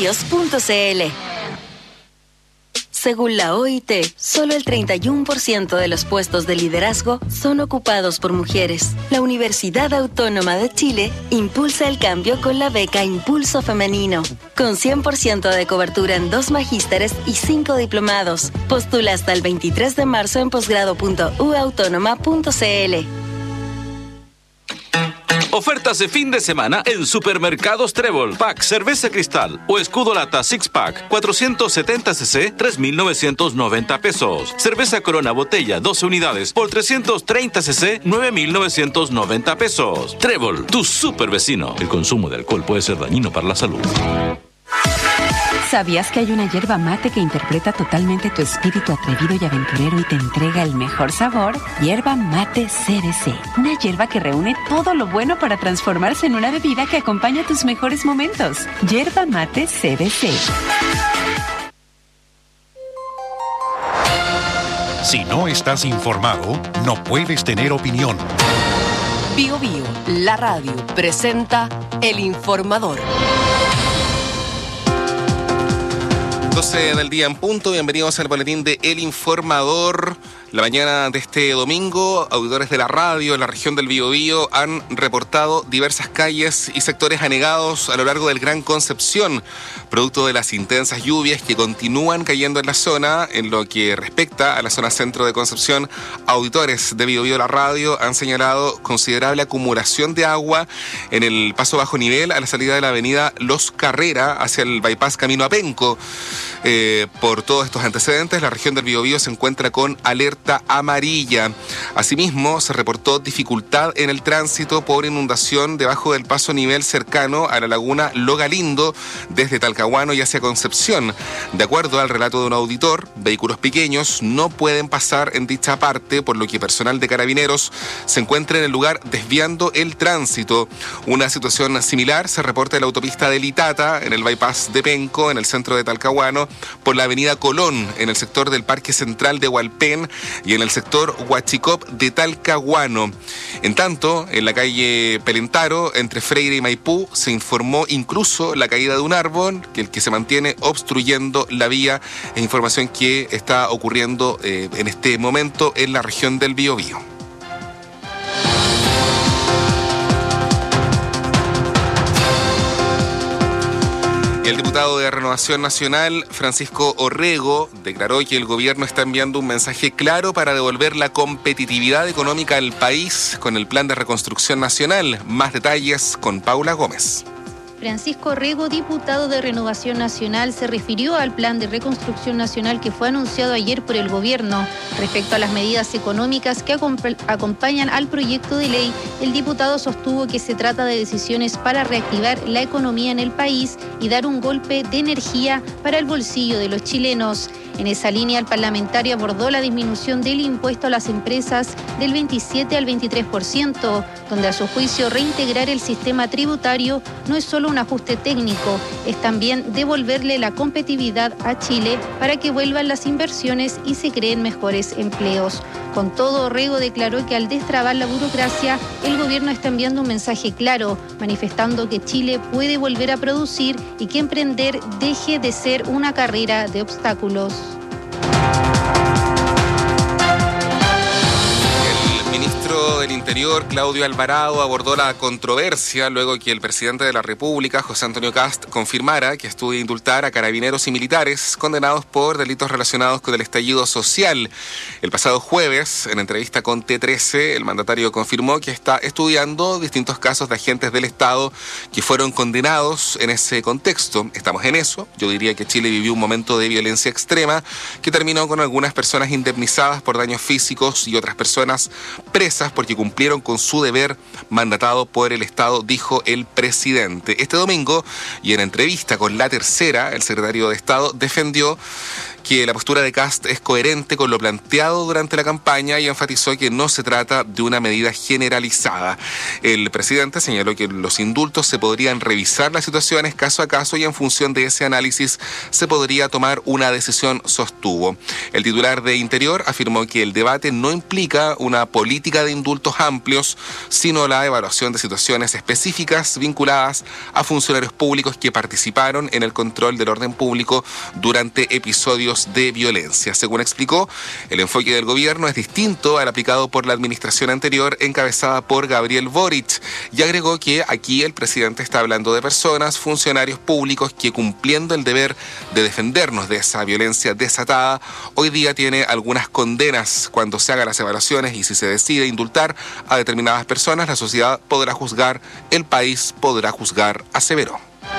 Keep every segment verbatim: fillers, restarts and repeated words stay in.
biobíos punto c l. Según la O I T, solo el treinta y uno por ciento de los puestos de liderazgo son ocupados por mujeres. La Universidad Autónoma de Chile impulsa el cambio con la beca Impulso Femenino, con cien por ciento de cobertura en dos magísteres y cinco diplomados. Postula hasta el veintitrés de marzo en posgrado punto u autónoma punto c l. Ofertas de fin de semana en Supermercados Trébol. Pack Cerveza Cristal o Escudo Lata Six Pack cuatrocientos setenta centilitros, tres mil novecientos noventa pesos. Cerveza Corona Botella doce unidades por trescientos treinta centilitros, nueve mil novecientos noventa pesos. Trébol, tu super vecino. El consumo de alcohol puede ser dañino para la salud. ¿Sabías que hay una hierba mate que interpreta totalmente tu espíritu atrevido y aventurero y te entrega el mejor sabor? Hierba mate C B C. Una hierba que reúne todo lo bueno para transformarse en una bebida que acompaña tus mejores momentos. Hierba mate C B C. Si no estás informado, no puedes tener opinión. Bio Bio, la radio, presenta El Informador. doce del día en punto, bienvenidos al boletín de El Informador. La mañana de este domingo, auditores de la radio en la región del Biobío han reportado diversas calles y sectores anegados a lo largo del Gran Concepción, producto de las intensas lluvias que continúan cayendo en la zona. En lo que respecta a la zona centro de Concepción, auditores de Biobío la radio han señalado considerable acumulación de agua en el paso bajo nivel a la salida de la avenida Los Carrera hacia el bypass Camino a Penco. Eh, por todos estos antecedentes, la región del Biobío se encuentra con alerta amarilla. Asimismo, se reportó dificultad en el tránsito por inundación debajo del paso nivel cercano a la laguna Lo Galindo, desde Talcahuano y hacia Concepción. De acuerdo al relato de un auditor, vehículos pequeños no pueden pasar en dicha parte, por lo que personal de Carabineros se encuentra en el lugar desviando el tránsito. Una situación similar se reporta en la autopista de Litata, en el bypass de Penco, en el centro de Talcahuano, por la avenida Colón, en el sector del Parque Central de Hualpén y en el sector Huachicop de Talcahuano. En tanto, en la calle Pelentaro, entre Freire y Maipú, se informó incluso la caída de un árbol, que el que se mantiene obstruyendo la vía. Es información que está ocurriendo eh, en este momento en la región del Biobío. El diputado de Renovación Nacional, Francisco Orrego, declaró que el gobierno está enviando un mensaje claro para devolver la competitividad económica al país con el Plan de Reconstrucción Nacional. Más detalles con Paula Gómez. Francisco Orrego, diputado de Renovación Nacional, se refirió al Plan de Reconstrucción Nacional que fue anunciado ayer por el gobierno. Respecto a las medidas económicas que acomp- acompañan al proyecto de ley, el diputado sostuvo que se trata de decisiones para reactivar la economía en el país y dar un golpe de energía para el bolsillo de los chilenos. En esa línea, el parlamentario abordó la disminución del impuesto a las empresas del veintisiete al veintitrés por ciento, donde a su juicio reintegrar el sistema tributario no es solo un ajuste técnico, es también devolverle la competitividad a Chile para que vuelvan las inversiones y se creen mejores empleos. Con todo, Orrego declaró que al destrabar la burocracia, el gobierno está enviando un mensaje claro, manifestando que Chile puede volver a producir y que emprender deje de ser una carrera de obstáculos. Del Interior, Claudio Alvarado, abordó la controversia luego que el presidente de la República, José Antonio Kast, confirmara que estudia indultar a carabineros y militares condenados por delitos relacionados con el estallido social. El pasado jueves, en entrevista con T trece, el mandatario confirmó que está estudiando distintos casos de agentes del Estado que fueron condenados en ese contexto. Estamos en eso. Yo diría que Chile vivió un momento de violencia extrema que terminó con algunas personas indemnizadas por daños físicos y otras personas presas porque cumplieron con su deber mandatado por el Estado, dijo el presidente. Este domingo, y en entrevista con La Tercera, el secretario de Estado defendió que la postura de Kast es coherente con lo planteado durante la campaña y enfatizó que no se trata de una medida generalizada. El presidente señaló que los indultos se podrían revisar las situaciones caso a caso y en función de ese análisis se podría tomar una decisión, sostuvo. El titular de Interior afirmó que el debate no implica una política de indultos amplios, sino la evaluación de situaciones específicas vinculadas a funcionarios públicos que participaron en el control del orden público durante episodios de violencia. Según explicó, el enfoque del gobierno es distinto al aplicado por la administración anterior encabezada por Gabriel Boric y agregó que aquí el presidente está hablando de personas, funcionarios públicos que cumpliendo el deber de defendernos de esa violencia desatada, hoy día tiene algunas condenas. Cuando se hagan las evaluaciones y si se decide indultar a determinadas personas, la sociedad podrá juzgar, el país podrá juzgar, aseveró.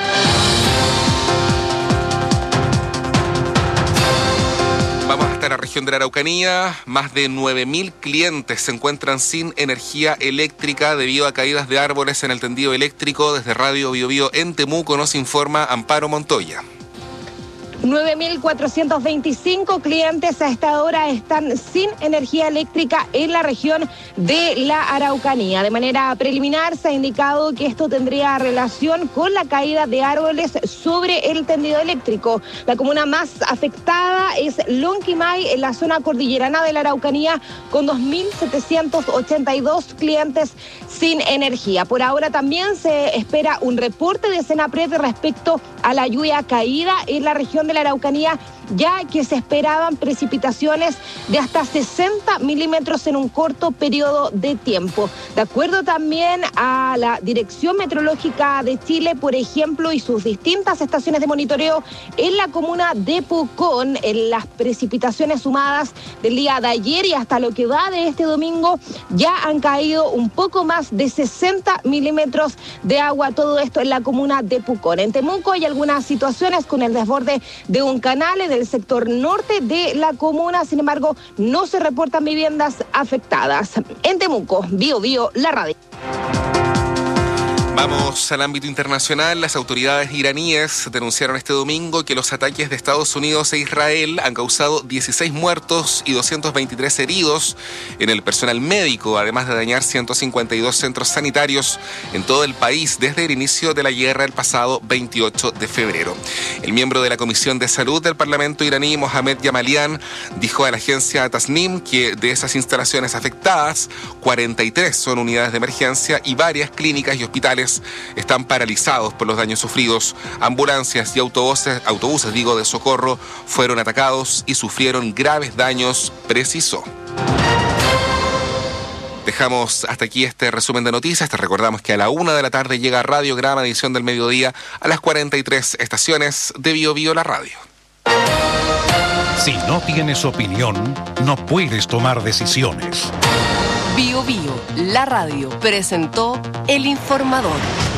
Vamos hasta la región de la Araucanía. Más de nueve mil clientes se encuentran sin energía eléctrica debido a caídas de árboles en el tendido eléctrico. Desde Radio Biobío en Temuco nos informa Amparo Montoya. nueve mil cuatrocientos veinticinco clientes a esta hora están sin energía eléctrica en la región de la Araucanía. De manera preliminar se ha indicado que esto tendría relación con la caída de árboles sobre el tendido eléctrico. La comuna más afectada es Lonquimay, en la zona cordillerana de la Araucanía, con dos mil setecientos ochenta y dos clientes sin energía. Por ahora también se espera un reporte de Senapred respecto a la lluvia caída en la región de la Araucanía, ya que se esperaban precipitaciones de hasta sesenta milímetros en un corto periodo de tiempo. De acuerdo también a la Dirección Meteorológica de Chile, por ejemplo, y sus distintas estaciones de monitoreo en la comuna de Pucón, en las precipitaciones sumadas del día de ayer y hasta lo que va de este domingo, ya han caído un poco más de sesenta milímetros de agua, todo esto en la comuna de Pucón. En Temuco hay algunas situaciones con el desborde de un canal en el sector norte de la comuna, sin embargo, no se reportan viviendas afectadas. En Temuco, Bio Bio, la radio. Vamos al ámbito internacional. Las autoridades iraníes denunciaron este domingo que los ataques de Estados Unidos e Israel han causado dieciséis muertos y doscientos veintitrés heridos en el personal médico, además de dañar ciento cincuenta y dos centros sanitarios en todo el país desde el inicio de la guerra el pasado veintiocho de febrero. El miembro de la Comisión de Salud del Parlamento iraní, Mohamed Yamalian, dijo a la agencia Tasnim que de esas instalaciones afectadas, cuarenta y tres son unidades de emergencia y varias clínicas y hospitales están paralizados por los daños sufridos. Ambulancias y autobuses, autobuses digo, de socorro fueron atacados y sufrieron graves daños, precisó. Dejamos hasta aquí este resumen de noticias. Te recordamos que a la una de la tarde llega Radiograma, edición del mediodía, a las cuarenta y tres estaciones de Bio Bio la radio. Si no tienes opinión, no puedes tomar decisiones. Bio Bio, la radio, presentó El Informador.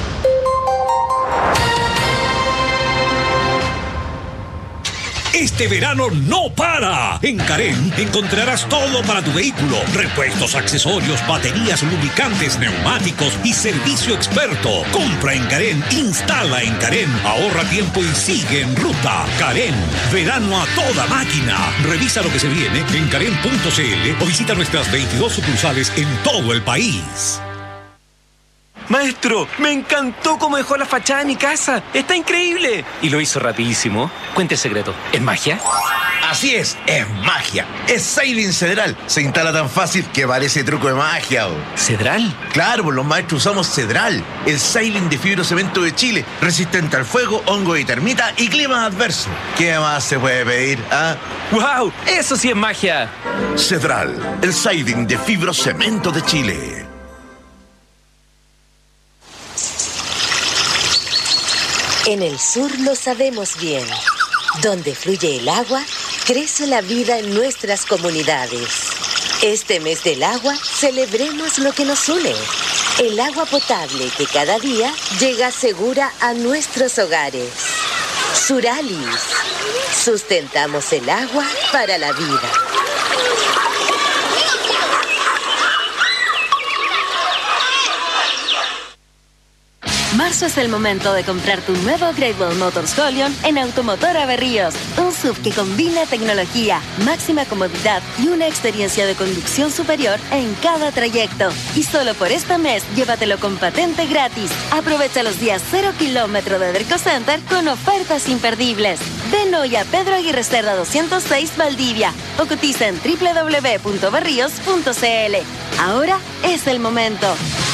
Este verano no para. En Carén encontrarás todo para tu vehículo. Repuestos, accesorios, baterías, lubricantes, neumáticos y servicio experto. Compra en Carén, instala en Carén, ahorra tiempo y sigue en ruta. Carén, verano a toda máquina. Revisa lo que se viene en carén punto c l o visita nuestras veintidós sucursales en todo el país. Maestro, me encantó cómo dejó la fachada de mi casa. Está increíble. Y lo hizo rapidísimo. Cuente el secreto. ¿Es magia? Así es, es magia. Es Siding Cedral. Se instala tan fácil que parece truco de magia. ¿O? ¿Cedral? Claro, pues los maestros usamos Cedral, el Siding de fibrocemento de Chile, resistente al fuego, hongo y termita y clima adverso. ¿Qué más se puede pedir? ¿Ah? ¡Wow! Eso sí es magia. Cedral, el Siding de fibrocemento de Chile. En el sur lo sabemos bien. Donde fluye el agua, crece la vida en nuestras comunidades. Este mes del agua, celebremos lo que nos une. El agua potable que cada día llega segura a nuestros hogares. Suralis. Sustentamos el agua para la vida. Marzo es el momento de comprar tu nuevo Great Wall Motors Holion en Automotora Berríos. Un S U V que combina tecnología, máxima comodidad y una experiencia de conducción superior en cada trayecto. Y solo por este mes, llévatelo con patente gratis. Aprovecha los días cero kilómetro de Derco Center con ofertas imperdibles. Ven hoy a Pedro Aguirre Cerda doscientos seis Valdivia o cotiza en doble u doble u doble u punto berríos punto c l. Ahora es el momento.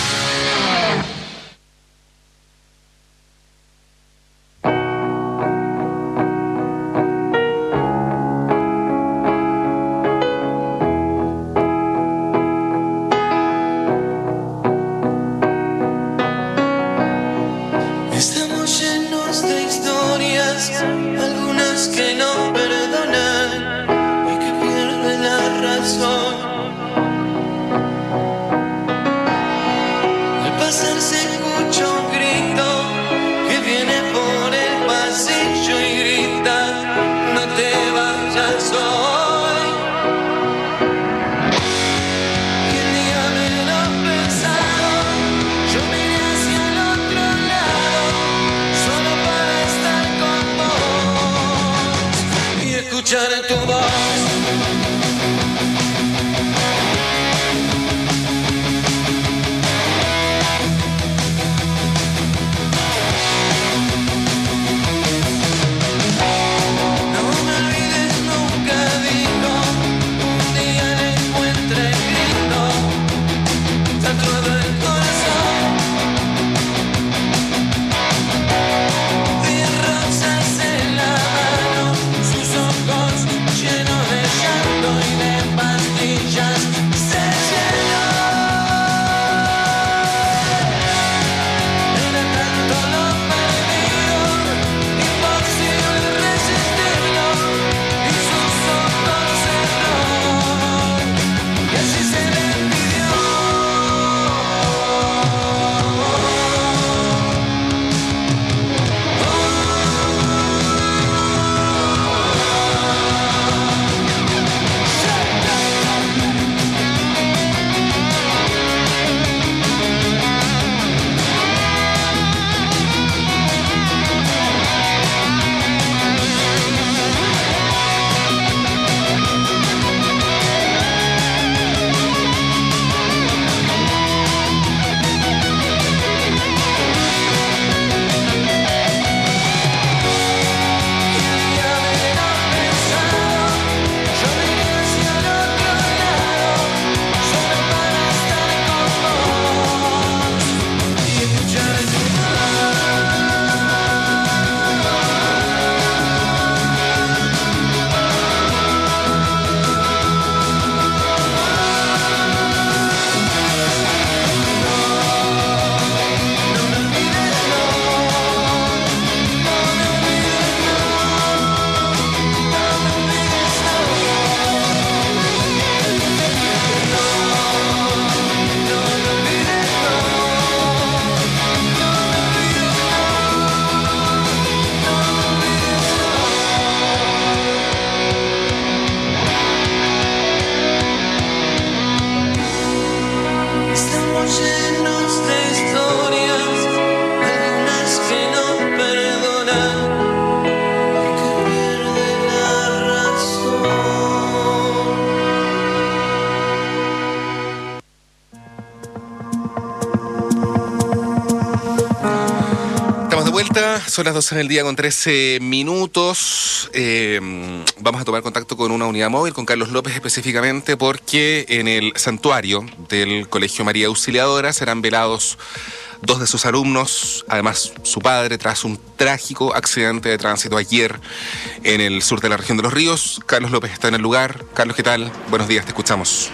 Son las doce del día con trece minutos. Eh, vamos a tomar contacto con una unidad móvil, con Carlos López específicamente, porque en el santuario del Colegio María Auxiliadora serán velados dos de sus alumnos, además su padre, tras un trágico accidente de tránsito ayer en el sur de la región de Los Ríos. Carlos López está en el lugar. Carlos, ¿qué tal? Buenos días, te escuchamos.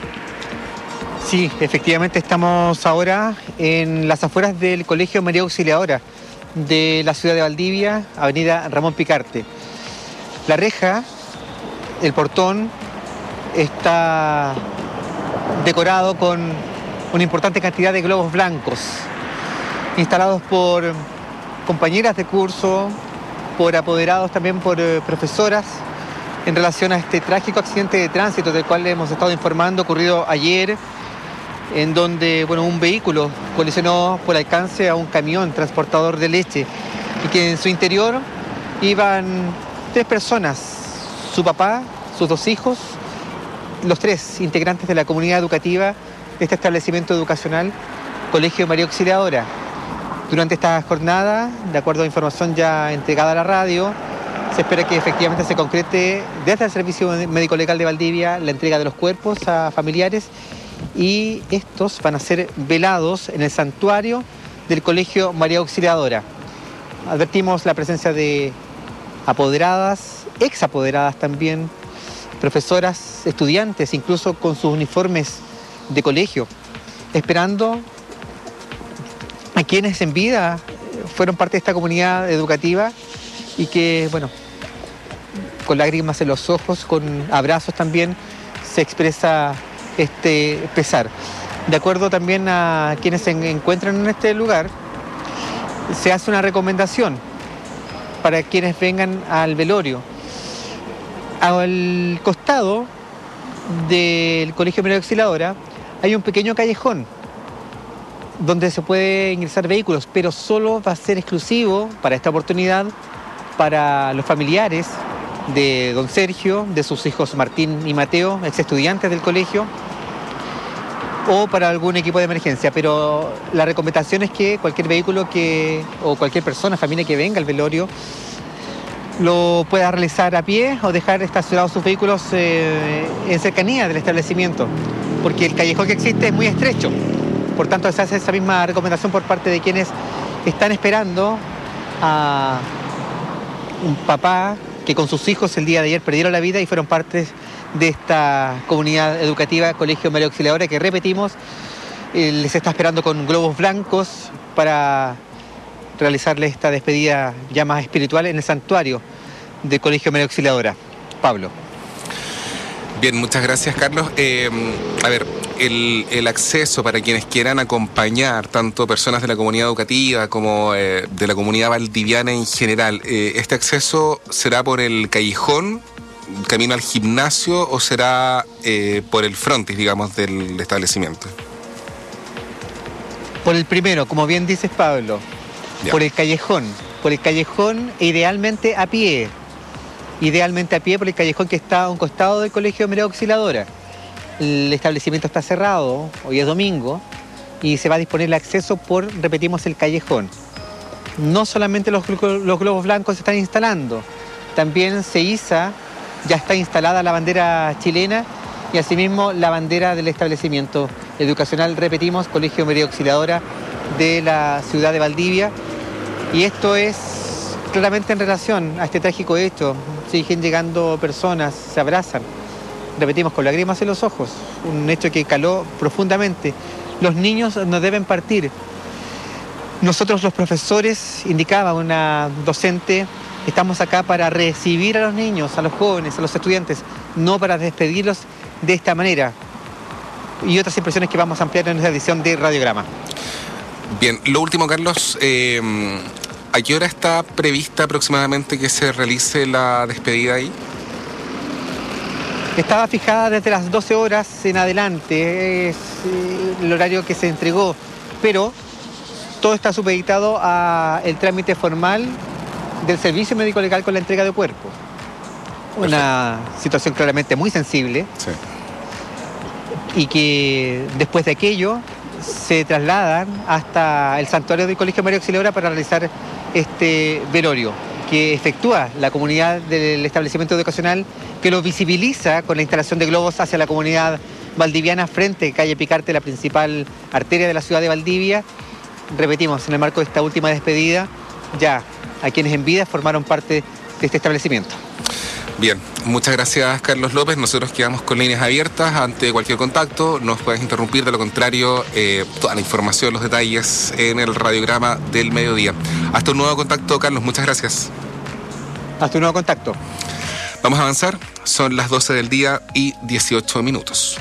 Sí, efectivamente estamos ahora en las afueras del Colegio María Auxiliadora de la ciudad de Valdivia, avenida Ramón Picarte. La reja, el portón, está decorado con una importante cantidad de globos blancos, instalados por compañeras de curso, por apoderados, también por eh, profesoras, en relación a este trágico accidente de tránsito del cual hemos estado informando, ocurrido ayer en donde bueno, un vehículo colisionó por alcance a un camión transportador de leche y que en su interior iban tres personas, su papá, sus dos hijos, los tres integrantes de la comunidad educativa de este establecimiento educacional, Colegio María Auxiliadora. Durante esta jornada, de acuerdo a información ya entregada a la radio, se espera que efectivamente se concrete desde el Servicio Médico Legal de Valdivia la entrega de los cuerpos a familiares y estos van a ser velados en el santuario del Colegio María Auxiliadora. Advertimos la presencia de apoderadas, ex apoderadas también, profesoras, estudiantes, incluso con sus uniformes de colegio, esperando a quienes en vida fueron parte de esta comunidad educativa y que, bueno, con lágrimas en los ojos, con abrazos también, se expresa este pesar. De acuerdo también a quienes se encuentran en este lugar, se hace una recomendación para quienes vengan al velorio. Al costado del Colegio María Auxiliadora hay un pequeño callejón donde se puede ingresar vehículos, pero solo va a ser exclusivo para esta oportunidad para los familiares de don Sergio, de sus hijos Martín y Mateo, ex estudiantes del colegio, o para algún equipo de emergencia. Pero la recomendación es que cualquier vehículo que o cualquier persona, familia que venga al velorio, lo pueda realizar a pie o dejar estacionados sus vehículos eh, en cercanía del establecimiento, porque el callejón que existe es muy estrecho. Por tanto, se hace esa misma recomendación por parte de quienes están esperando a un papá que con sus hijos el día de ayer perdieron la vida y fueron parte de esta comunidad educativa Colegio María Auxiliadora, que repetimos, eh, les está esperando con globos blancos para realizarle esta despedida ya más espiritual en el santuario del Colegio María Auxiliadora. Pablo. Bien, muchas gracias, Carlos. Eh, a ver, el, el acceso para quienes quieran acompañar, tanto personas de la comunidad educativa como eh, de la comunidad valdiviana en general, eh, ¿este acceso será por el callejón, camino al gimnasio, o será eh, por el frontis, digamos, del establecimiento? Por el primero, como bien dices, Pablo, ya. Por el callejón, por el callejón e idealmente a pie. Idealmente a pie por el callejón que está a un costado del Colegio María Auxiliadora. El establecimiento está cerrado, hoy es domingo, y se va a disponer el acceso por, repetimos, el callejón. No solamente los, los globos blancos se están instalando, también se iza, ya está instalada la bandera chilena y asimismo la bandera del establecimiento educacional, repetimos, Colegio María Auxiliadora de la ciudad de Valdivia. Y esto es claramente en relación a este trágico hecho. Siguen llegando personas, se abrazan, repetimos, con lágrimas en los ojos, un hecho que caló profundamente. Los niños no deben partir. Nosotros los profesores, indicaba una docente, estamos acá para recibir a los niños, a los jóvenes, a los estudiantes, no para despedirlos de esta manera. Y otras impresiones que vamos a ampliar en esta edición de Radiograma. Bien, lo último, Carlos, eh, ¿a qué hora está prevista aproximadamente que se realice la despedida ahí? Estaba fijada desde las doce horas en adelante, es el horario que se entregó, pero todo está supeditado al trámite formal del Servicio Médico Legal con la entrega de cuerpos. Una situación claramente muy sensible. Sí. Y que después de aquello se trasladan hasta el santuario del Colegio María Auxiliadora para realizar este velorio que efectúa la comunidad del establecimiento educacional, que lo visibiliza con la instalación de globos hacia la comunidad valdiviana frente a calle Picarte, la principal arteria de la ciudad de Valdivia. Repetimos, en el marco de esta última despedida, ya a quienes en vida formaron parte de este establecimiento. Bien, muchas gracias, Carlos López. Nosotros quedamos con líneas abiertas ante cualquier contacto. Nos puedes interrumpir, de lo contrario, eh, toda la información, los detalles en el radiograma del mediodía. Hasta un nuevo contacto, Carlos. Muchas gracias. Hasta un nuevo contacto. Vamos a avanzar. Son las doce del día y dieciocho minutos.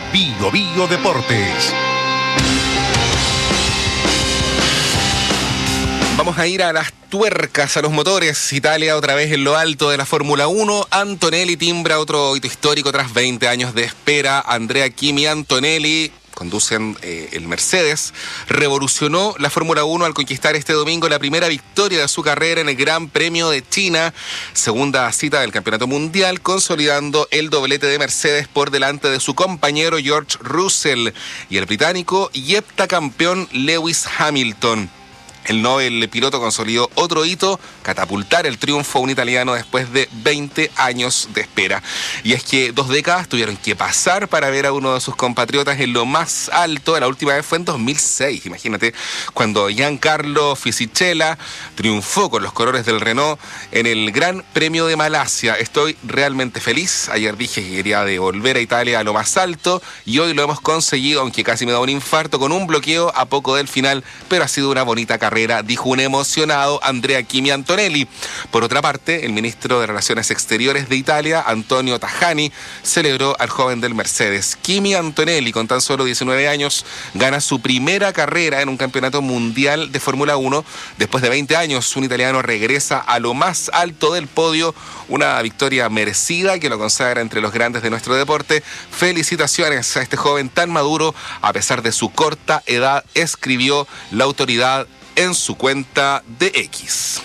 Bio Bio Deportes. Vamos a ir a las tuercas, a los motores. Italia otra vez en lo alto de la Fórmula uno. Antonelli timbra otro hito histórico tras veinte años de espera. Andrea Kimi Antonelli, conducen eh, el Mercedes, revolucionó la Fórmula uno al conquistar este domingo la primera victoria de su carrera en el Gran Premio de China, segunda cita del Campeonato Mundial, consolidando el doblete de Mercedes por delante de su compañero George Russell y el británico y heptacampeón Lewis Hamilton. El Nobel piloto consolidó otro hito, catapultar el triunfo a un italiano después de veinte años de espera. Y es que dos décadas tuvieron que pasar para ver a uno de sus compatriotas en lo más alto. La última vez fue en dos mil seis, imagínate, cuando Giancarlo Fisichella triunfó con los colores del Renault en el Gran Premio de Malasia. Estoy realmente feliz. Ayer dije que quería devolver a Italia a lo más alto y hoy lo hemos conseguido, aunque casi me da un infarto con un bloqueo a poco del final, pero ha sido una bonita carrera, dijo un emocionado Andrea Kimi Antonelli. Por otra parte, el ministro de Relaciones Exteriores de Italia, Antonio Tajani, celebró al joven del Mercedes. Kimi Antonelli, con tan solo diecinueve años, gana su primera carrera en un campeonato mundial de Fórmula uno. Después de veinte años, un italiano regresa a lo más alto del podio, una victoria merecida que lo consagra entre los grandes de nuestro deporte. Felicitaciones a este joven tan maduro, a pesar de su corta edad, escribió la autoridad en su cuenta de X.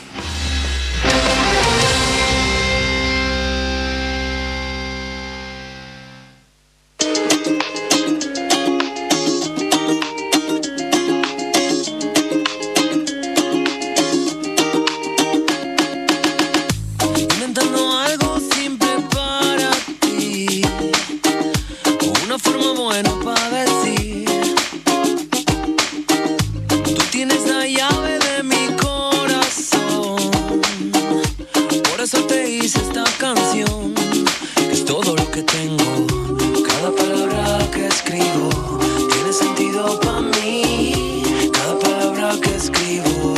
Inventando algo simple para ti, una forma buena para decir: tú tienes la llave de mi corazón. Por eso te hice esta canción, que es todo lo que tengo. Cada palabra que escribo tiene sentido para mí. Cada palabra que escribo.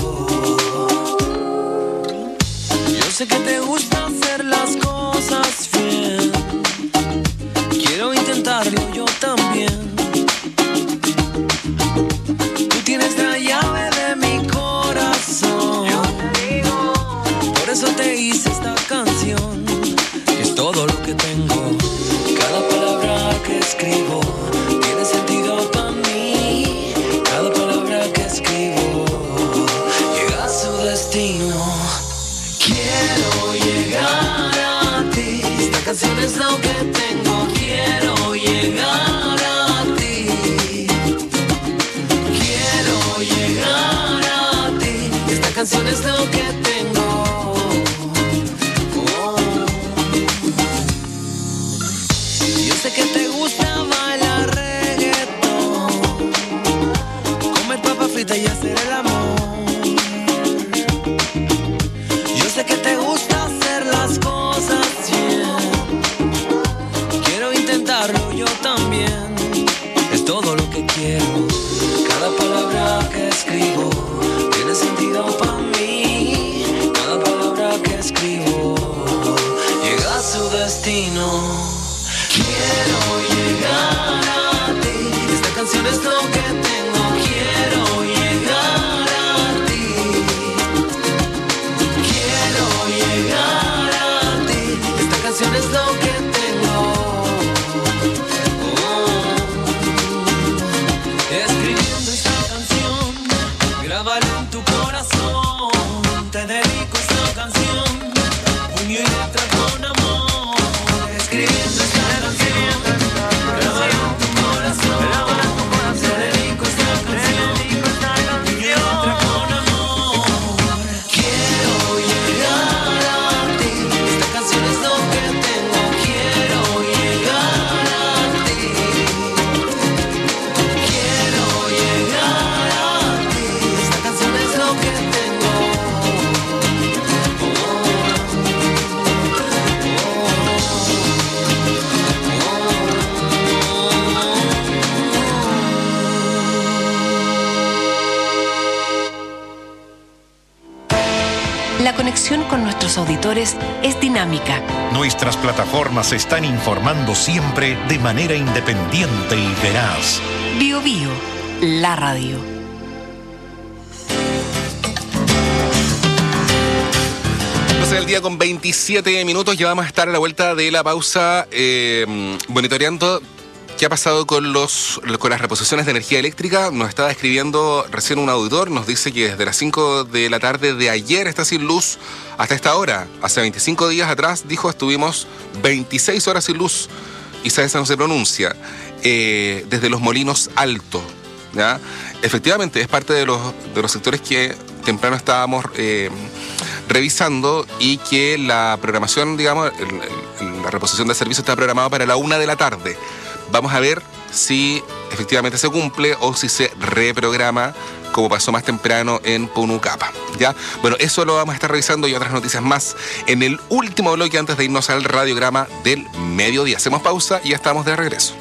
Yo sé que te gusta hacer las cosas bien. Quiero intentarlo yo también. Tú tienes la llave de mi corazón. Yo te digo. Por eso te hice esta canción, que es todo lo que tengo. Cada palabra que escribo tiene sentido para mí. Cada palabra que escribo llega a su destino. Quiero llegar a ti. Esta canción es lo que tengo. Quiero llegar a ti. Quiero llegar a ti. Esta canción es lo que tengo. Oh. Yo sé que te gusta bailar reggaetón, comer papa frita y hacer el amor. Yo sé que te gusta hacer las cosas bien. Quiero intentarlo yo también. Es todo lo que quiero. Cada palabra que escribo tiene sentido para mí. Cada palabra que escribo llega a su destino. Quiero llegar a ti. Esta canción es lo que tengo. Quiero llegar a ti. Quiero llegar a ti. Esta canción es lo que tengo. Oh. Escribiendo esta canción, grábalo en tu corazón. Te dedico esta canción, puño y letra con amor. Escribiendo esta canción, grábalo en tu corazón. Te dedico esta canción, puño y letra con amor. Quiero llegar a ti. Esta canción es lo que tengo. Quiero llegar a ti. Quiero llegar a ti. Esta canción es lo que tengo. La conexión con nuestros nuestros auditores es dinámica. Nuestras plataformas están informando siempre de manera independiente y veraz. Bio Bio, la radio. El día con veintisiete minutos, ya vamos a estar a la vuelta de la pausa eh, monitoreando qué ha pasado con los con las reposiciones de energía eléctrica. Nos estaba escribiendo recién un auditor, nos dice que desde las cinco de la tarde de ayer está sin luz hasta esta hora. Hace veinticinco días atrás, dijo, estuvimos veintiséis horas sin luz. Y esa no se pronuncia. Eh, desde los Molinos Alto, ¿ya? Efectivamente, es parte de los, de los sectores que temprano estábamos Eh, revisando y que la programación, digamos, el, el, la reposición de servicio está programada para la una de la tarde. Vamos a ver si efectivamente se cumple o si se reprograma, como pasó más temprano en Punucapa, ¿ya? Bueno, eso lo vamos a estar revisando y otras noticias más en el último bloque antes de irnos al radiograma del mediodía. Hacemos pausa y ya estamos de regreso.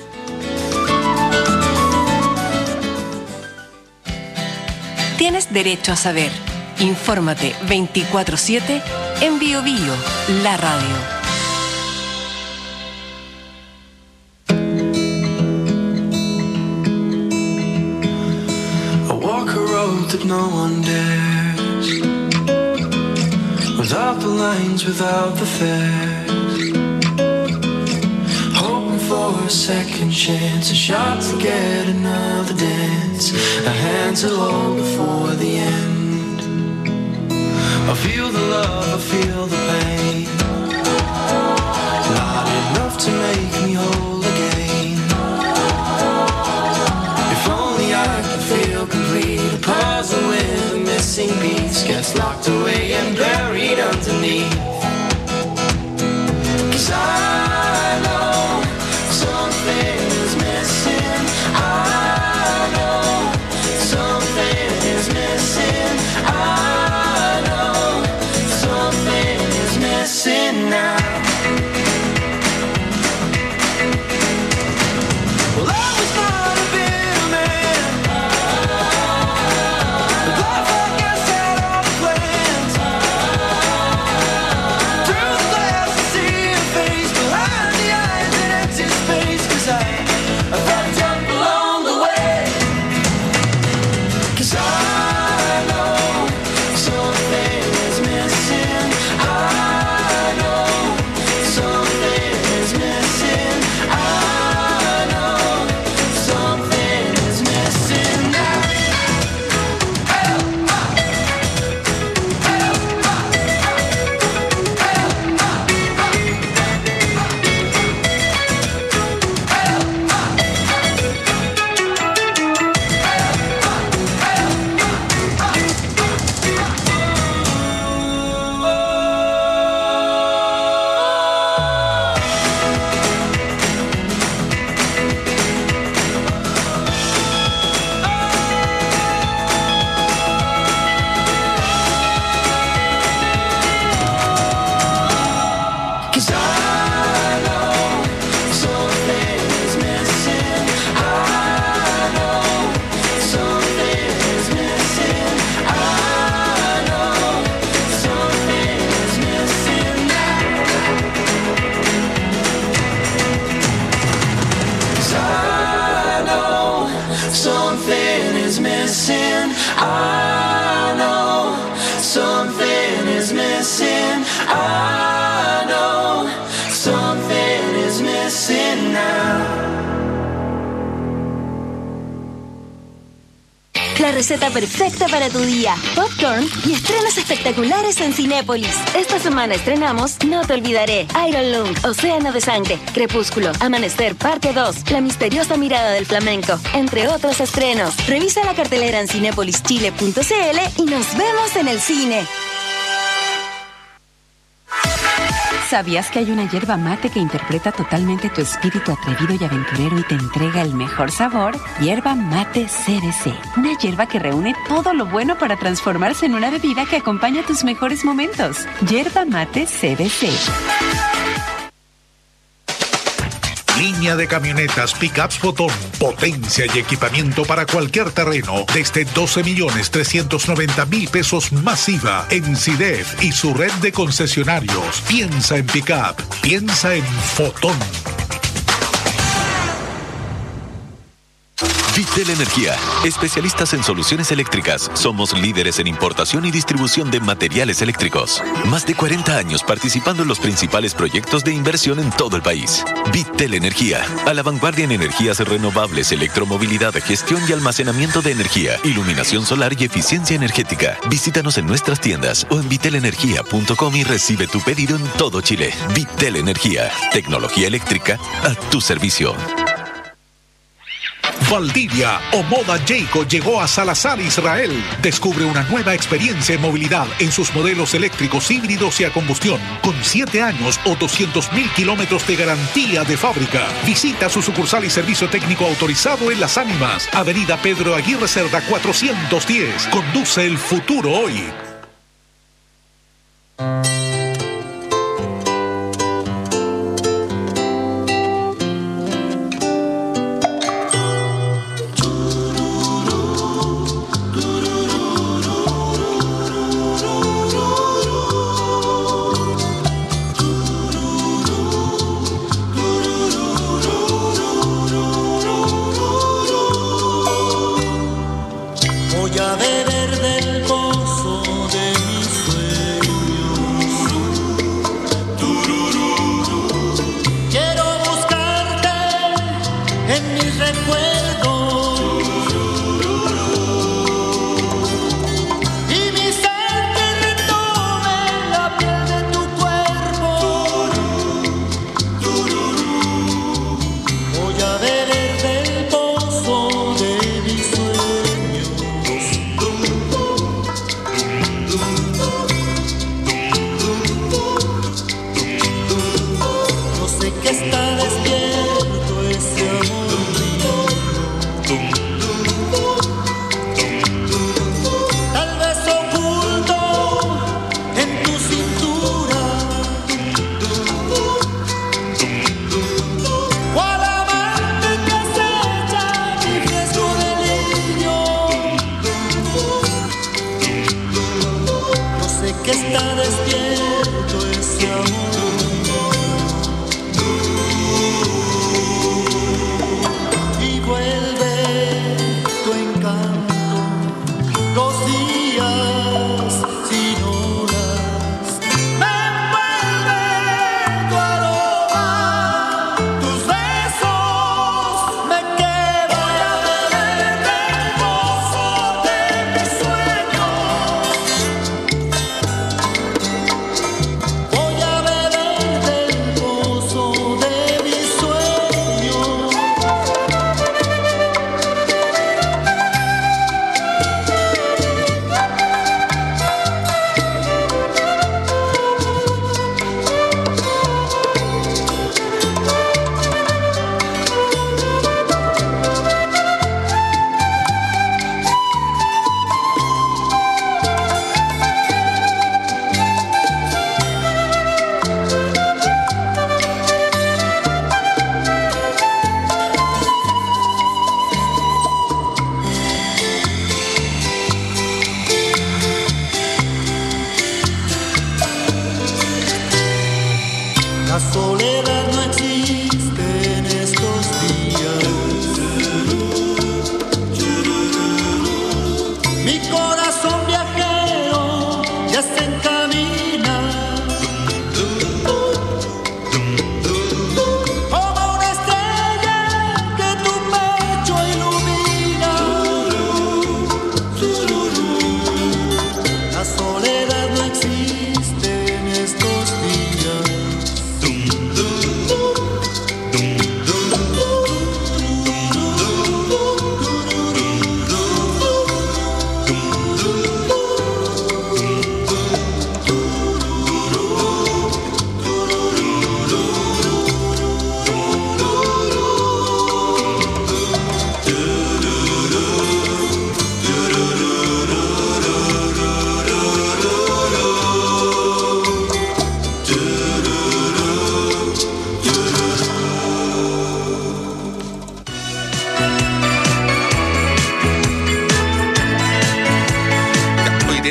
Tienes derecho a saber. Infórmate veinticuatro siete en Bio Bio, la radio. I walk a road that no one dares, without the lines, without the fares, hoping for a second chance, a shot to get another dance, a hand to hold before the end. I feel the love, I feel the pain, not enough to make me whole again. If only I could feel complete, a puzzle with a missing piece gets locked away and buried underneath. 'Cause I know something is missing, I know something is missing, I missing now. Well, I was not a bitter man, but life, I guess, had all the plans. Through the glass I see a face, behind the eyes an empty space. 'Cause I, I fucked up along the way. 'Cause I know something is missing, I La receta perfecta para tu día. Popcorn y estrenos espectaculares en Cinépolis. Esta semana estrenamos No te olvidaré, Iron Lung, Océano de Sangre, Crepúsculo, Amanecer, parte dos, La misteriosa mirada del flamenco, entre otros estrenos. Revisa la cartelera en cinépolis chile punto c l y nos vemos en el cine. ¿Sabías que hay una yerba mate que interpreta totalmente tu espíritu atrevido y aventurero y te entrega el mejor sabor? Yerba Mate C B C. Una yerba que reúne todo lo bueno para transformarse en una bebida que acompaña tus mejores momentos. Yerba Mate C B C. Línea de camionetas Pickups Fotón. Potencia y equipamiento para cualquier terreno. Desde doce millones trescientos noventa mil pesos masiva en C I D E F y su red de concesionarios. Piensa en Pickup. Piensa en Fotón. Vitel Energía, especialistas en soluciones eléctricas. Somos líderes en importación y distribución de materiales eléctricos. Más de cuarenta años participando en los principales proyectos de inversión en todo el país. Vitel Energía, a la vanguardia en energías renovables, electromovilidad, gestión y almacenamiento de energía, iluminación solar y eficiencia energética. Visítanos en nuestras tiendas o en vitel energía punto com y recibe tu pedido en todo Chile. Vitel Energía, tecnología eléctrica a tu servicio. Valdivia o Moda Jayco llegó a Salazar, Israel. Descubre una nueva experiencia en movilidad en sus modelos eléctricos híbridos y a combustión, con siete años o doscientos mil kilómetros de garantía de fábrica. Visita su sucursal y servicio técnico autorizado en Las Ánimas, Avenida Pedro Aguirre Cerda cuatrocientos diez. Conduce el futuro hoy. Que está despierto ese amor mío.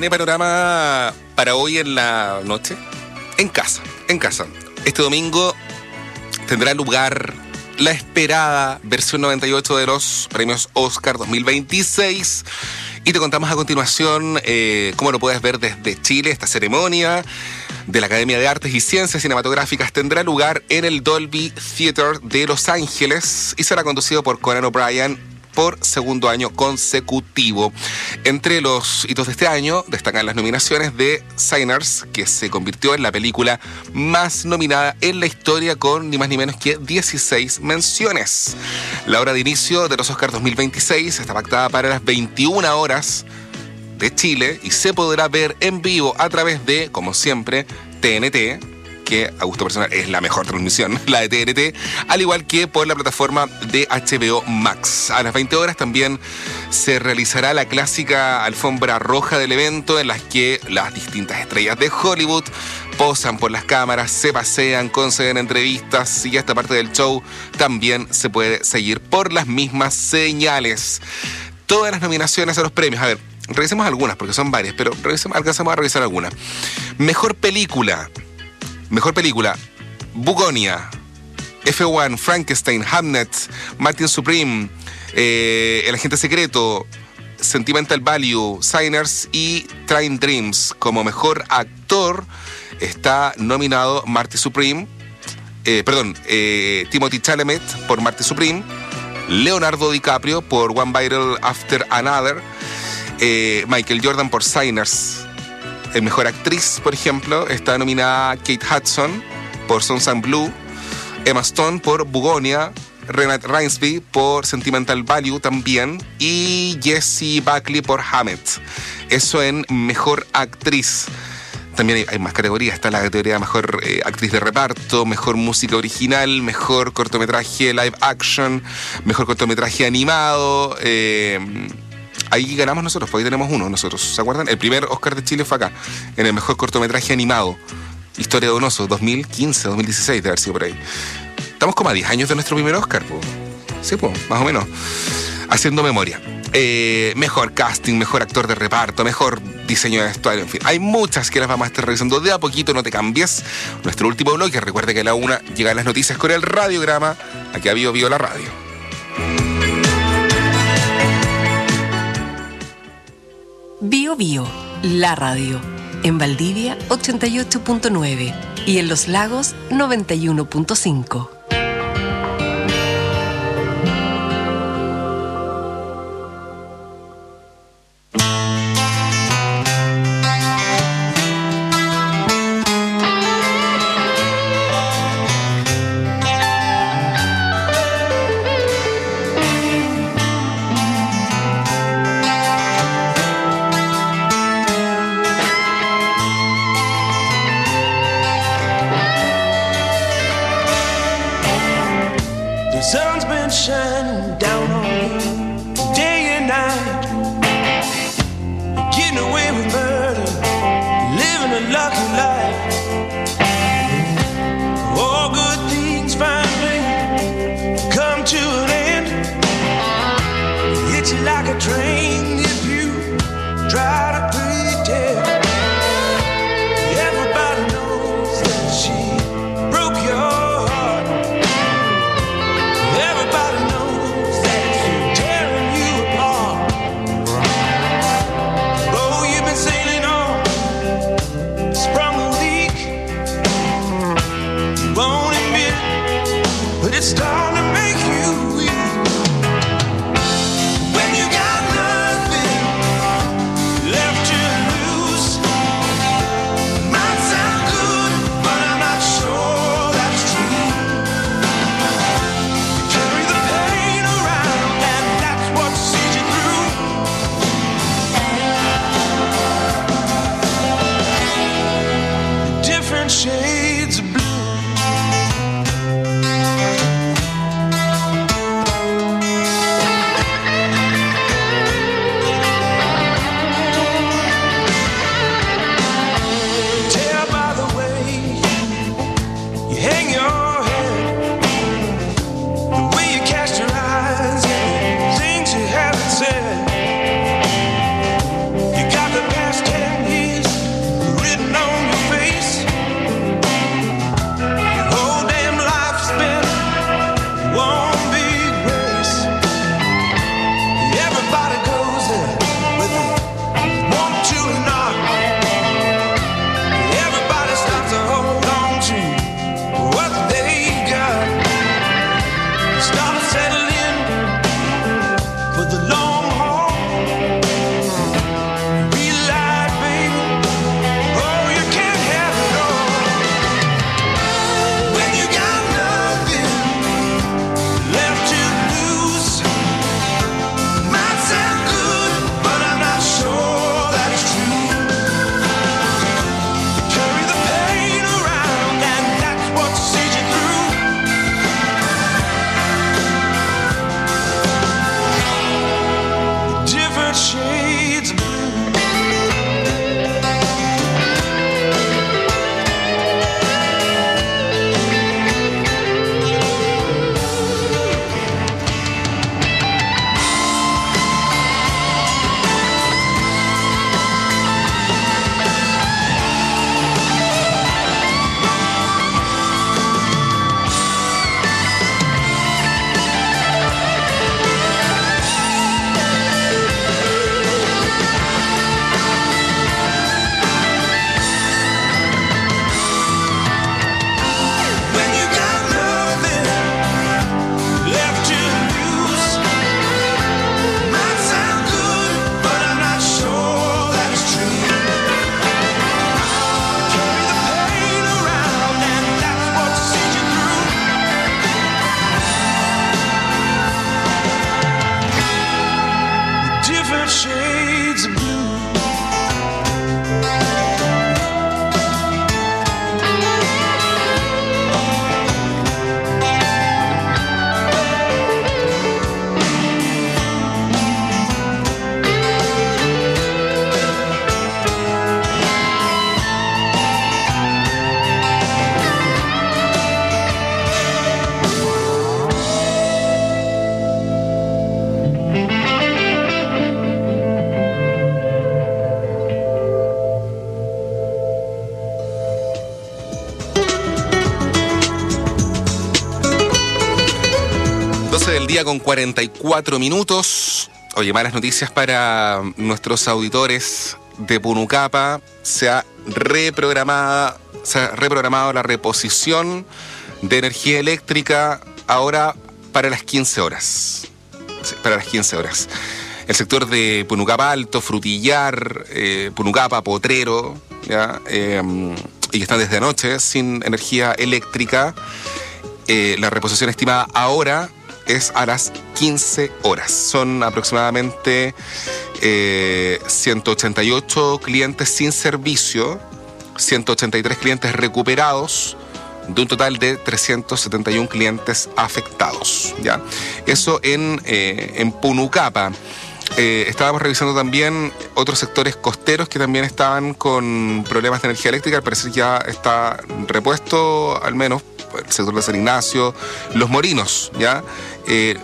viene panorama para hoy en la noche. En casa, en casa. Este domingo tendrá lugar la esperada versión noventa y ocho de los premios Oscar dos mil veintiséis. Y te contamos a continuación eh, cómo lo puedes ver desde Chile. Esta ceremonia de la Academia de Artes y Ciencias Cinematográficas tendrá lugar en el Dolby Theatre de Los Ángeles y será conducido por Conan O'Brien por segundo año consecutivo. Entre los hitos de este año destacan las nominaciones de Sinners, que se convirtió en la película más nominada en la historia con ni más ni menos que dieciséis menciones. La hora de inicio de los Oscars dos mil veintiséis está pactada para las veintiuna horas de Chile y se podrá ver en vivo a través de, como siempre, T N T, que a gusto personal es la mejor transmisión, la de T N T, al igual que por la plataforma de H B O Max. A las veinte horas también se realizará la clásica alfombra roja del evento, en las que las distintas estrellas de Hollywood posan por las cámaras, se pasean, conceden entrevistas, y esta parte del show también se puede seguir por las mismas señales. Todas las nominaciones a los premios, a ver, revisemos algunas porque son varias, pero revisemos, alcanzamos a revisar algunas. Mejor película. Mejor película, Bugonia, F uno, Frankenstein, Hamnet, Martin Supreme, eh, El Agente Secreto, Sentimental Value, Sinners y Train Dreams. Como mejor actor está nominado Marty Supreme, eh, perdón, eh, Timothée Chalamet por Marty Supreme, Leonardo DiCaprio por One Battle After Another, eh, Michael Jordan por Sinners. En mejor actriz, por ejemplo, está nominada Kate Hudson por Sons and Blue, Emma Stone por Bugonia, Renate Reinsby por Sentimental Value también, y Jessie Buckley por Hamnet. Eso en mejor actriz. También hay, hay más categorías. Está la categoría de mejor eh, actriz de reparto, mejor música original, mejor cortometraje live action, mejor cortometraje animado. Eh, Ahí ganamos nosotros, pues ahí tenemos uno nosotros. ¿Se acuerdan? El primer Oscar de Chile fue acá, en el mejor cortometraje animado. Historia de un oso, dos mil quince, dos mil dieciséis, de haber sido por ahí. Estamos como a diez años de nuestro primer Oscar, pues. Sí, pues, más o menos. Haciendo memoria. Eh, mejor casting, mejor actor de reparto, mejor diseño de vestuario, en fin. Hay muchas que las vamos a estar revisando de a poquito, no te cambies. Nuestro último bloque, recuerde que a la una llegan las noticias con el radiograma. Aquí a Bio Bio la radio. Bio Bio, la radio. En Valdivia, ochenta y ocho punto nueve. Y en Los Lagos, noventa y uno punto cinco. Shades of blue. doce del día con cuarenta y cuatro minutos. Oye, malas noticias para nuestros auditores de Punucapa. Se ha reprogramado, se ha reprogramado la reposición de energía eléctrica ahora para las quince horas. Sí, para las quince horas. El sector de Punucapa Alto, Frutillar, eh, Punucapa, Potrero, ¿ya? Eh, y que están desde anoche sin energía eléctrica. Eh, la reposición estimada ahora es a las quince horas. Son aproximadamente eh, ciento ochenta y ocho clientes sin servicio, ciento ochenta y tres clientes recuperados, de un total de trescientos setenta y uno clientes afectados, ¿ya? Eso en, eh, en Punucapa. Eh, estábamos revisando también otros sectores costeros que también estaban con problemas de energía eléctrica. Al parecer ya está repuesto, al menos el sector de San Ignacio, Los Morinos, ¿ya? Eh,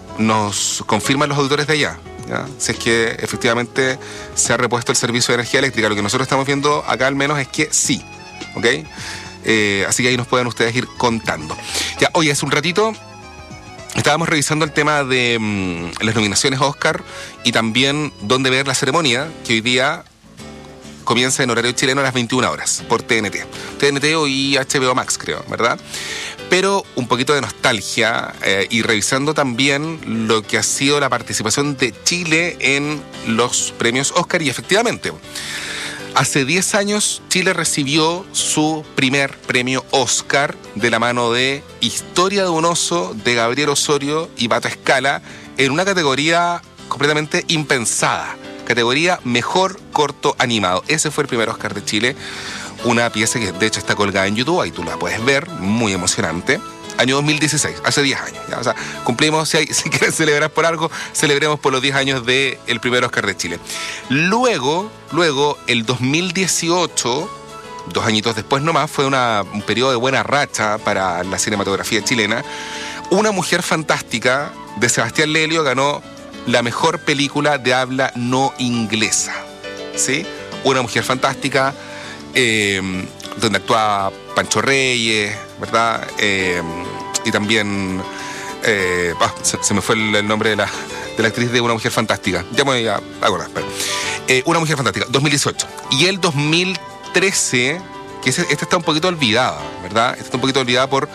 nos confirman los auditores de allá, ¿ya? Si es que efectivamente se ha repuesto el servicio de energía eléctrica. Lo que nosotros estamos viendo acá al menos es que sí, ¿ok? Eh, así que ahí nos pueden ustedes ir contando. Ya, oye, hace un ratito estábamos revisando el tema de mmm, las nominaciones Oscar y también dónde ver la ceremonia, que hoy día comienza en horario chileno a las veintiuna horas por T N T. T N T y H B O Max, creo, ¿verdad? Pero un poquito de nostalgia eh, y revisando también lo que ha sido la participación de Chile en los premios Oscar. Y efectivamente, hace diez años Chile recibió su primer premio Oscar de la mano de Historia de un oso de Gabriel Osorio y Pato Escala en una categoría completamente impensada. Categoría Mejor Corto Animado. Ese fue el primer Oscar de Chile. Una pieza que de hecho está colgada en YouTube, ahí tú la puedes ver, muy emocionante. Año dos mil dieciséis, hace diez años. ¿Ya? O sea, cumplimos, si, hay, si quieren celebrar por algo, celebremos por los diez años del primer Oscar de Chile. Luego, luego, el dos mil dieciocho, dos añitos después nomás, fue una, un periodo de buena racha para la cinematografía chilena. Una mujer fantástica de Sebastián Lelio ganó la mejor película de habla no inglesa, ¿sí? Una mujer fantástica, eh, donde actuaba Pancho Reyes, ¿verdad? Eh, y también, eh, ah, se, se me fue el, el nombre de la, de la actriz de Una Mujer Fantástica. Ya me voy a acordar, pero, eh, Una Mujer Fantástica, dos mil dieciocho. Y el dos mil trece, que ese, este está un poquito olvidada, ¿verdad? Este está un poquito olvidada por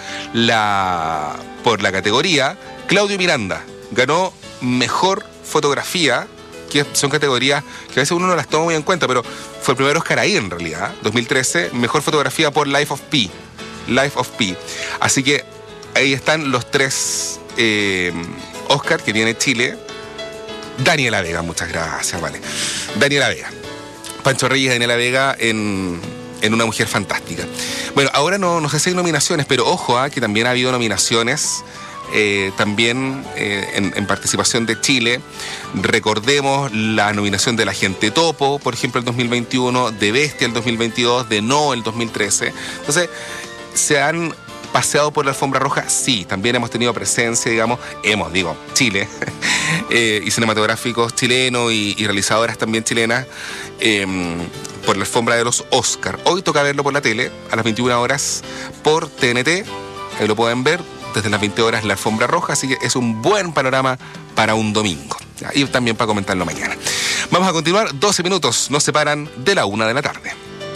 la, por la categoría. Claudio Miranda ganó Mejor Fotografía, que son categorías que a veces uno no las toma muy en cuenta, pero fue el primer Oscar ahí en realidad, dos mil trece, Mejor Fotografía por Life of Pi. Life of Pi. Así que ahí están los tres eh, Oscar que tiene Chile. Daniela Vega, muchas gracias, vale. Daniela Vega. Pancho Reyes y Daniela Vega en, en Una Mujer Fantástica. Bueno, ahora no, no sé si hay nominaciones, pero ojo, ¿eh? que también ha habido nominaciones. Eh, también eh, en, en participación de Chile. Recordemos la nominación de La Gente Topo, por ejemplo, el dos mil veintiuno, de Bestia el dos mil veintidós, de No el dos mil trece. Entonces, ¿se han paseado por la alfombra roja? Sí, también hemos tenido presencia, digamos, hemos, digo, Chile, eh, y cinematográficos chilenos y, y realizadoras también chilenas eh, por la alfombra de los Oscar. Hoy toca verlo por la tele, a las veintiuna horas, por T N T, ahí lo pueden ver. Desde las veinte horas la alfombra roja, así que es un buen panorama para un domingo. Y también para comentarlo mañana. Vamos a continuar, doce minutos nos separan de la una de la tarde.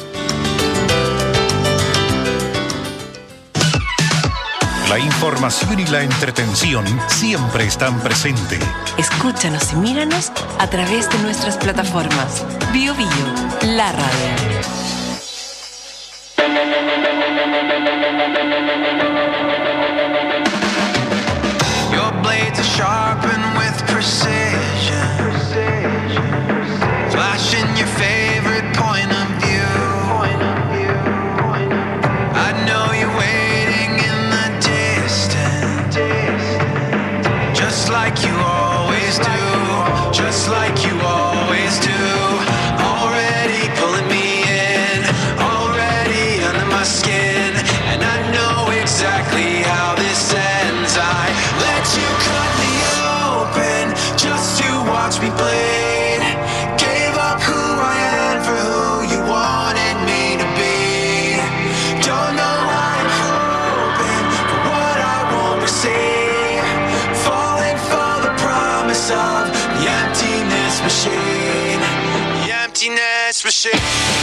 La información y la entretención siempre están presentes. Escúchanos y míranos a través de nuestras plataformas. Bio Bio, la radio. Blades are sharpened with precision, flashing your favorite point of view. I know you're waiting in the distance, just like you always do, just like you always do. Already pulling me in, already under my skin, and I know exactly how this ends. I let you cut me open just to watch me bleed. Gave up who I am for who you wanted me to be. Don't know why I'm hoping for what I won't receive. For machine, the emptiness machine.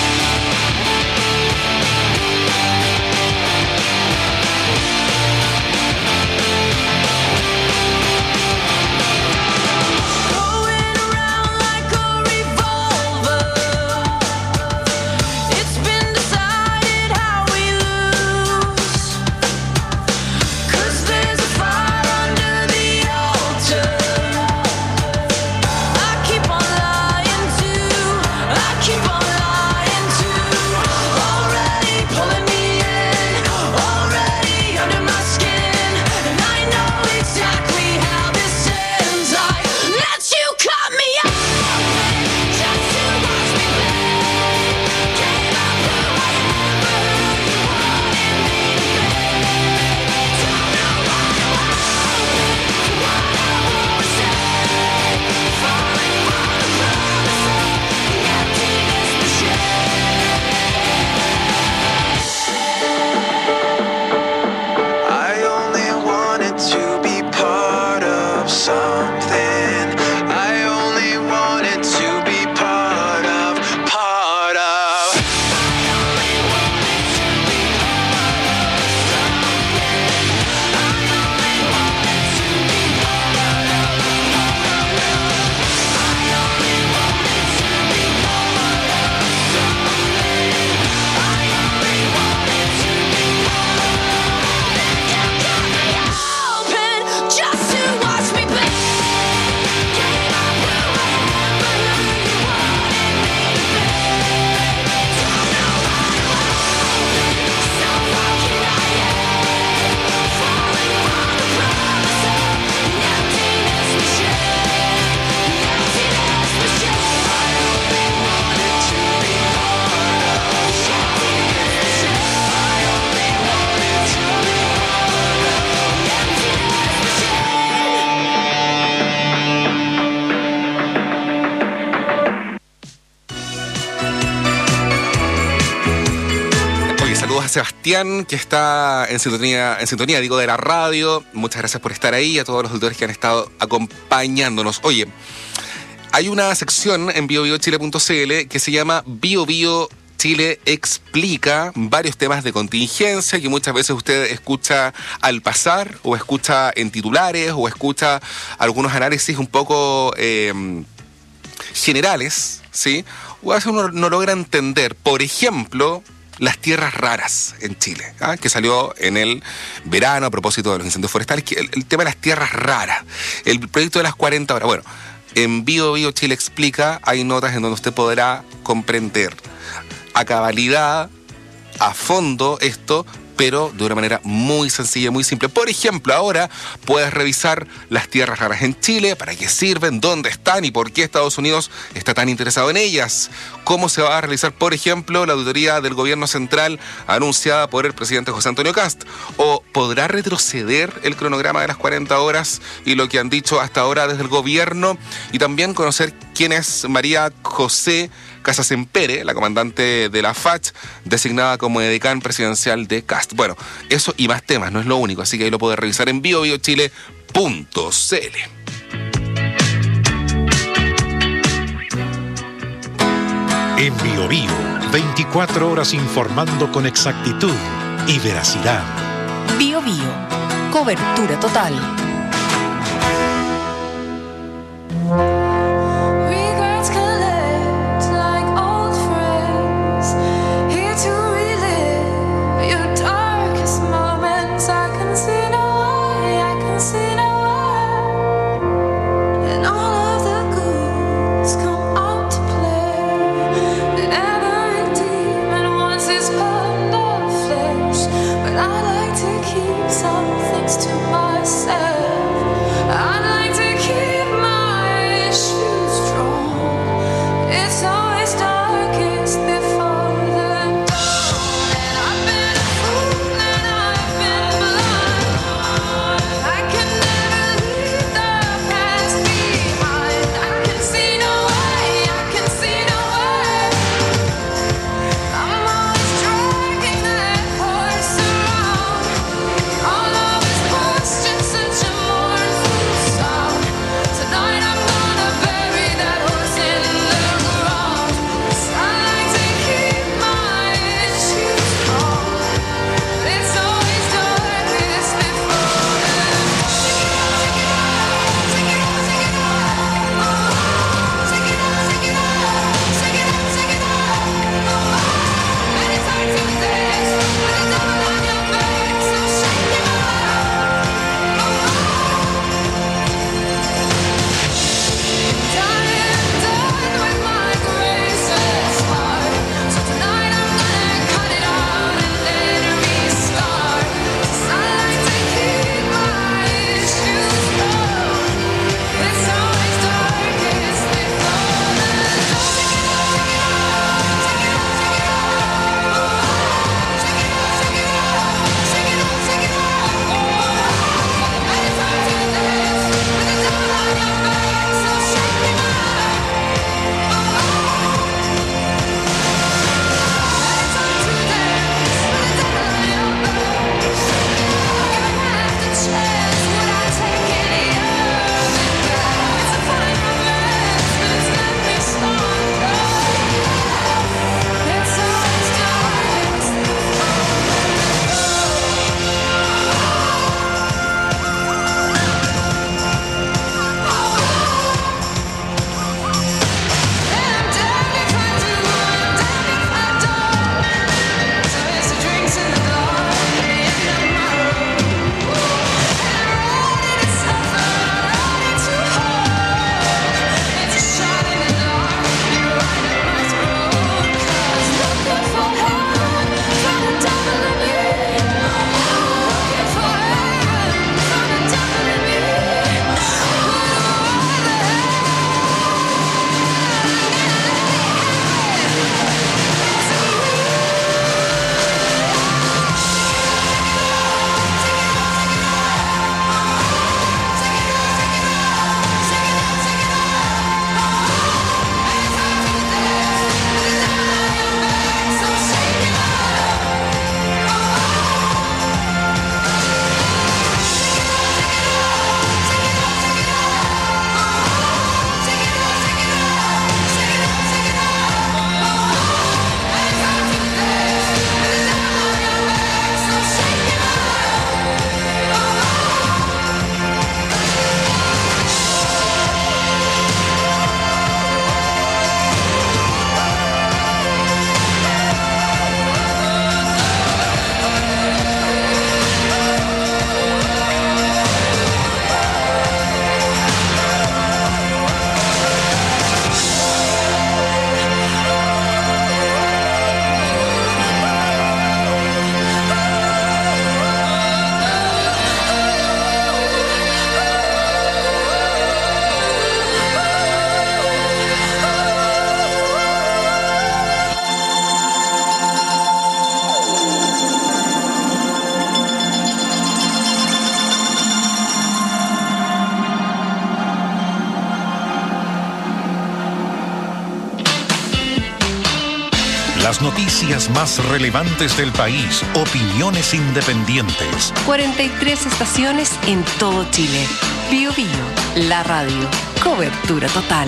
Sebastián, que está en sintonía, en sintonía, digo, de la radio. Muchas gracias por estar ahí, a todos los auditores que han estado acompañándonos. Oye, hay una sección en bio bio chile punto c l que se llama Bio Bio Chile Explica, varios temas de contingencia que muchas veces usted escucha al pasar, o escucha en titulares, o escucha algunos análisis un poco eh, generales, ¿sí? O a veces uno no logra entender, por ejemplo, las tierras raras en Chile, ¿ah? Que salió en el verano a propósito de los incendios forestales, que el, el tema de las tierras raras, el proyecto de las cuarenta horas. Bueno, en Bio Bio Chile Explica hay notas en donde usted podrá comprender a cabalidad, a fondo esto, pero de una manera muy sencilla, muy simple. Por ejemplo, ahora puedes revisar las tierras raras en Chile, para qué sirven, dónde están y por qué Estados Unidos está tan interesado en ellas. Cómo se va a realizar, por ejemplo, la auditoría del gobierno central anunciada por el presidente José Antonio Kast. O podrá retroceder el cronograma de las cuarenta horas y lo que han dicho hasta ahora desde el gobierno. Y también conocer quién es María José Casasempere, la comandante de la F A C H, designada como edecán presidencial de Kast. Bueno, eso y más temas, no es lo único, así que ahí lo puede revisar en bio bio chile punto c l. En Bio Bio, veinticuatro horas informando con exactitud y veracidad. Bio Bio, cobertura total. Some things to myself. Las noticias más relevantes del país, opiniones independientes. cuarenta y tres estaciones en todo Chile. Bio Bio, la radio. Cobertura total.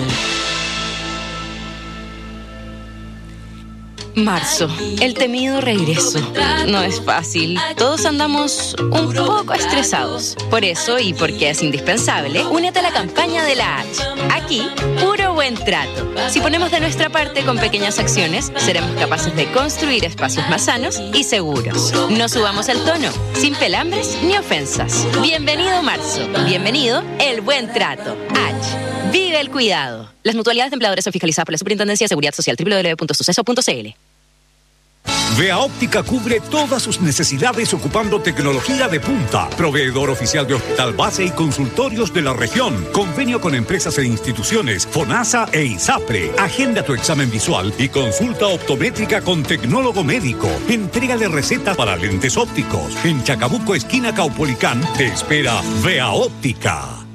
Marzo, el temido regreso. No es fácil. Todos andamos un poco estresados. Por eso, y porque es indispensable, únete a la campaña de la H. Aquí, puro buen trato. Si ponemos de nuestra parte con pequeñas acciones, seremos capaces de construir espacios más sanos y seguros. No subamos el tono, sin pelambres ni ofensas. Bienvenido marzo. Bienvenido el buen trato. H. Vive el cuidado. Las mutualidades de empleadores son fiscalizadas por la Superintendencia de Seguridad Social. doble u doble u doble u punto suceso punto c l. Vea Óptica cubre todas sus necesidades ocupando tecnología de punta. Proveedor oficial de hospital base y consultorios de la región. Convenio con empresas e instituciones, FONASA e ISAPRE. Agenda tu examen visual y consulta optométrica con tecnólogo médico. Entrega de recetas para lentes ópticos. En Chacabuco, esquina Caupolicán, te espera Vea Óptica.